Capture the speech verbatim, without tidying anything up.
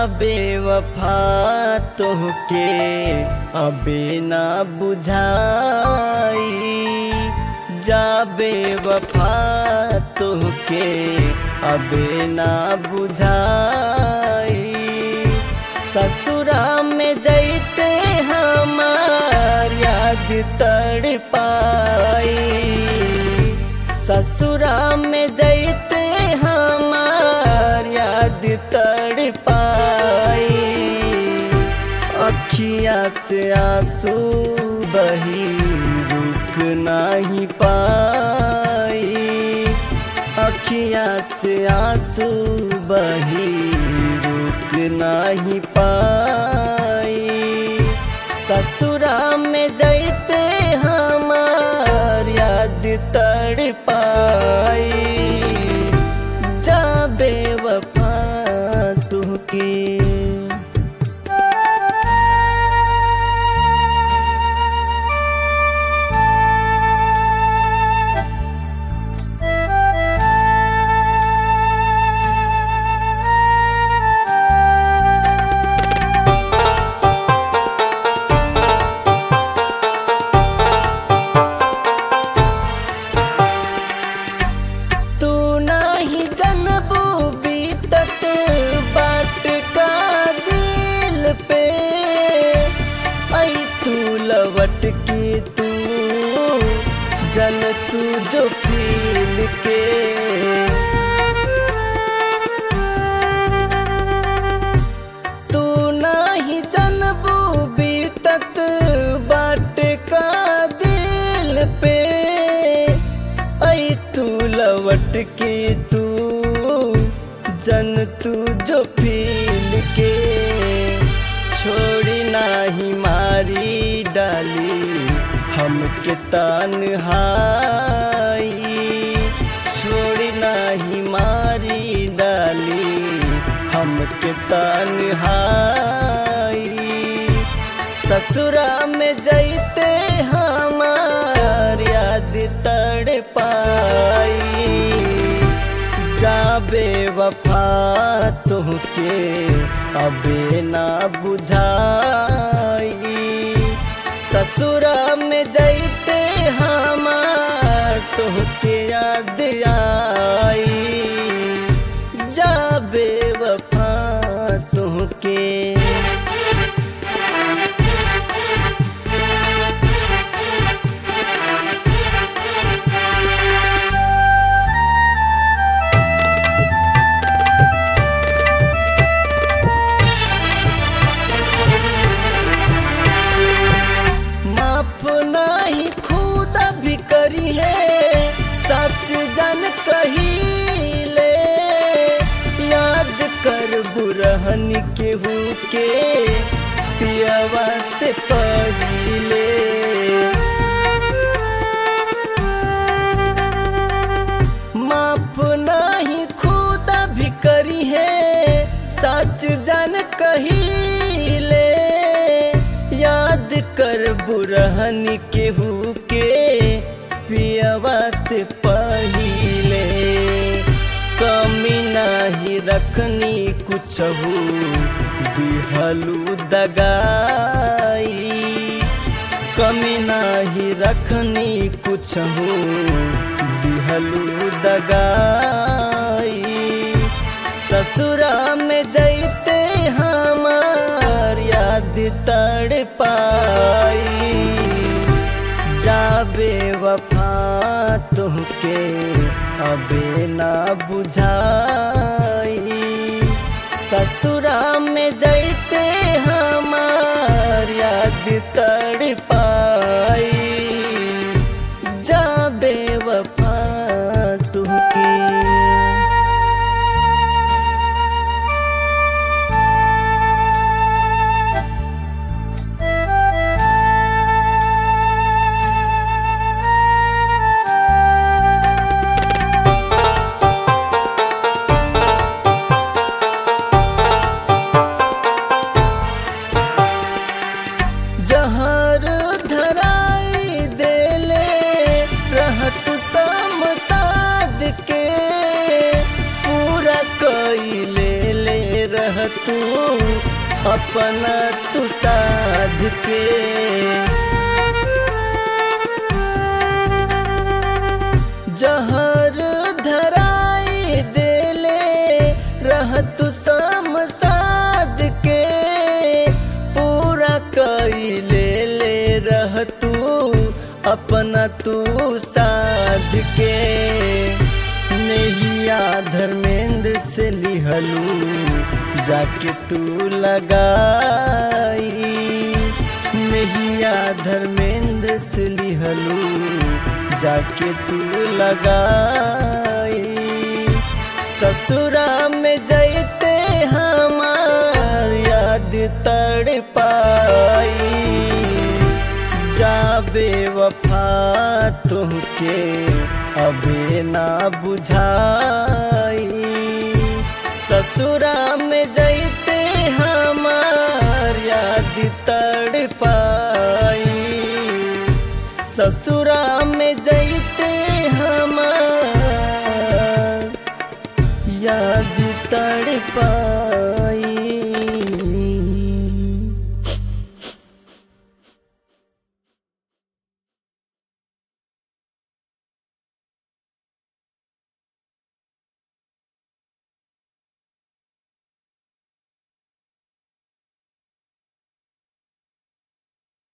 बेवफा तोहके अबे ना बुझाई, जा बेवफा तोहके अबे ना बुझाई। ससुरा में जैते हमार याद तड़पाई, ससुरा में जैते हमार याद तड़पाई। अखिया से आंसू बही रुक नहीं पाई, अखिया से आंसू बही रुक नहीं पाई। ससुरा में जैते हमार याद तड़पाई, जा बेवफा तुहके। लौट के तू जन तू जो फील के, तू नहीं जनबू बीतत बाट का दिल पे। आई तू लौट के तू जन तू जो फील के, छोड़ी नाही मारी डाली हमके तन्हाई, छोड़ी नाही मारी डाली हमके तन्हाई। ससुरा में जैते हमार याद तड़पाई, जा बेवफा तुहके अबे ना बुझाई। ससुरा में जैते हमार तुहके याद आई, जा बेवफा तुहके। नहीं खुदा भी करी है सच जन कहिले, याद कर बुरहन केहू के पियवा से पहिले। माफ नहीं खुदा भी करी है सच जन कहिले, याद कर बुरहन केहू के पियवा से पहिले। कमी नहीं रखनी कुछहू दिहलू दगाई, कमी नहीं रखनी कुछहू दिहलू दगाई। ससुरा में जैते हमार याद तड़पाई, जा बेवफा तुहके अबे ना बुझाई। ससुरा में जैते हमार याद तड़पाई, जा बेवफा तुहके। अपना तू साध के। जहर धराई देले रह तू समसाद के, पूरा कई ले ले रह तू अपना तू साध के। नैया धर्मेंद्र से लिहलू जाके तू लगाई, नैया धर्मेंद्र से लिहलू जाके तू लगाई। ससुरा में जैते हमार याद तड़ पाई, जाबे वफा तुहके अबे ना बुझाई। ससुरा में जैते हमार याद तड़ पाई, ससुरा